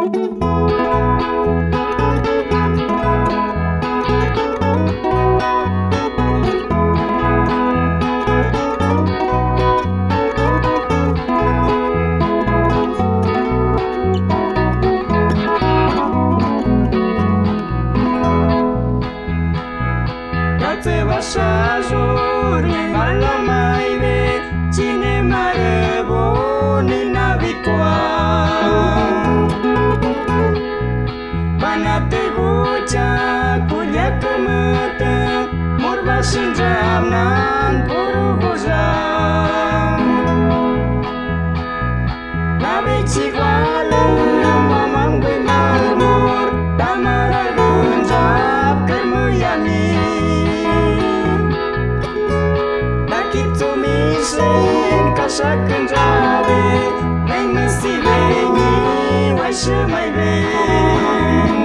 Sajur ni malamai ve cine marebo ni navikwa panate buca kulia kemete murba sinjamnan puru gozam nabe ciguala mamang benarmur tamara gunjab kermuyani Casa cântrare, mai măsi veni, mai și mai veni.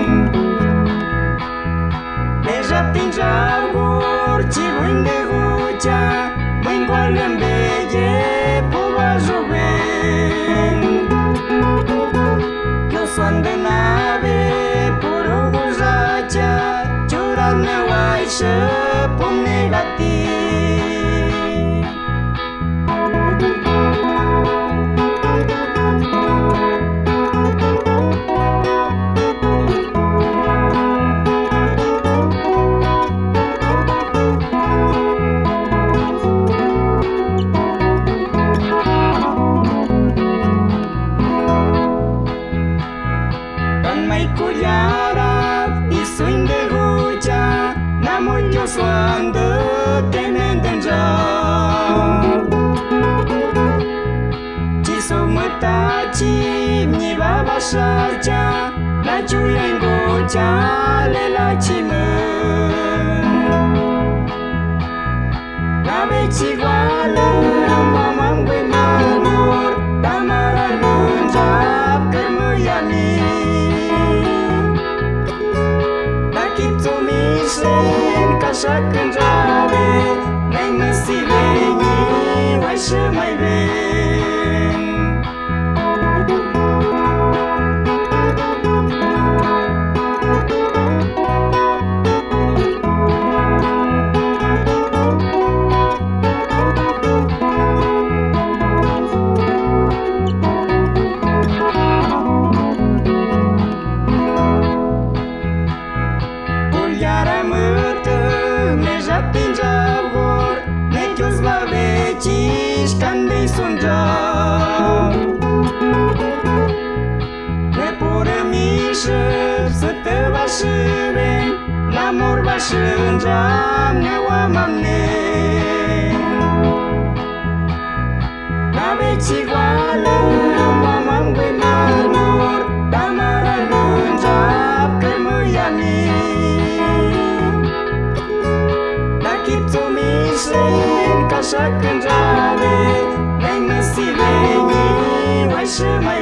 Deja pingeau gurci, vând de gucea, mâini goală-n bege, puba juven. Eu soan de nave, puru guzacea, ciural neoai și pum negativ. Soandă tenen dânja Ci so mătaci mni baba șarcea La ciuia-n gocea le la cimă La veci goală mamam gânarmur Tamara gânjab cărmâiani La chipțu mișen Așa cântrare, mai măsi veni, mai și mai veni. Iara mărtă, neja pingeau gor, nechios la veciși, când-i sungeau. Ne pură mișă, să te va și ven, la morba și îngeam, ne oamam ne. La vecii goală, mamam gânarmur, tamara gângeab, cărmâiani. Chipțu mișen, ca așa cântrare, mai măsi veni, mai și mai